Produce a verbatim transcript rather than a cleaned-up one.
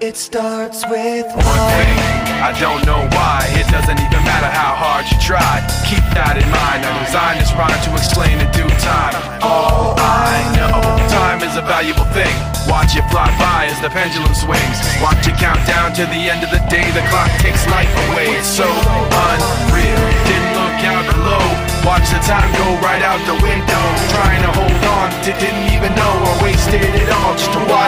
It starts with one thing, I don't know why. It doesn't even matter how hard you try. Keep that in mind. I designed this rhyme to explain in due time. All I know, time is a valuable thing. Watch it fly by as the pendulum swings. Watch it count down to the end of the day. The clock takes life away. It's so unreal. Didn't look out below. Watch the time go right out the window. Trying to hold on to didn't even know I wasted it all just to watch